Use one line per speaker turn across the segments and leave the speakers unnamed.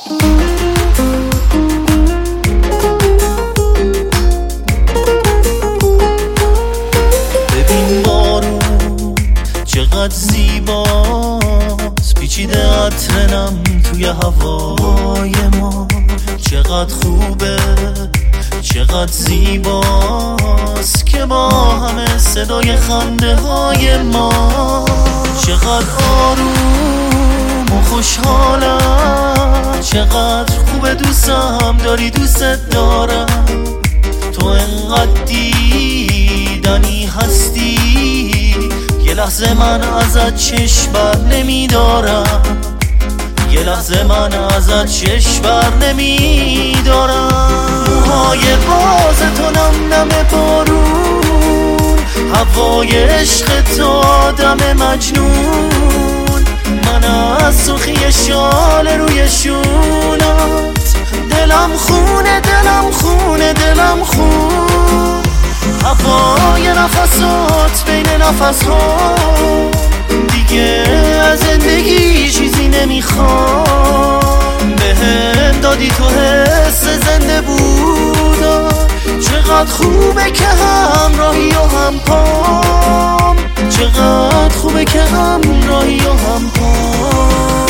ببین بارون چقدر زیباست، پیچیده عطرنم توی هوای ما. چقدر خوبه چقدر زیباست که با همه صدای خنده های ما. چقدر آروم و خوشحالم، چقدر خوبه دوستم داری، دوست دارم. تو انقدر دیدنی هستی، یه لحظه من ازت چشم بر نمیدارم، یه لحظه من ازت چشم بر نمیدارم. موهای باز تو نم نم بارون، هوای عشق تو آدم مجنون. من از سخی شال روی شونت، دلم خونه دلم خونه دلم خون. هوای نفسات بین نفسها، دیگه از زندگی چیزی نمیخوام. بهم دادی تو حس زنده بودن، چقدر خوبه که همراهی و هم پام، چقدر خوبه که همراهی و هم پام.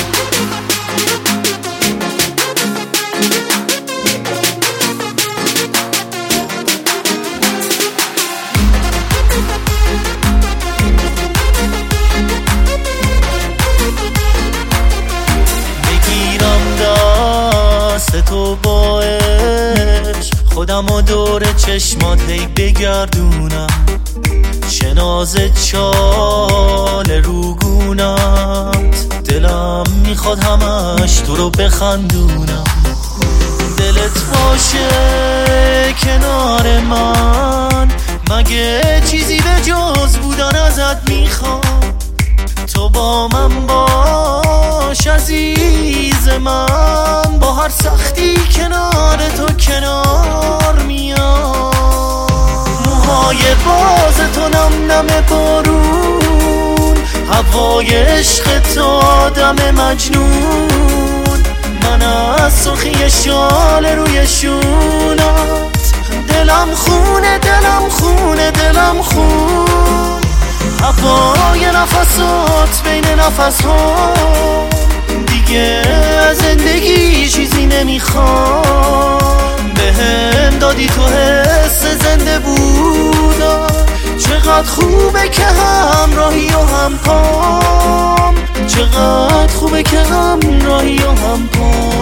تو با عشق خودم و دور چشمات هی بگردونم، شناز چال روگونت. دلم میخواد همش تو رو بخندونم، دلت باشه کنار من، مگه چیزی به جز بودن ازت میخوام. تو با من باش عزیز من، با هر سختی کنار تو کنار میام. موهای باز تو نم نم بارون، هوای عشق تو آدم مجنون. من از سخی شال روی شونت، دلم خونه دلم خونه دلم خون. هوای نفسات بین نفسها، دیگه از زندگی چیزی نمیخوام. بهم دادی تو حس زنده بودن، چقدر خوبه که همراهی و هم پام، چقدر خوبه که همراهی و هم پام.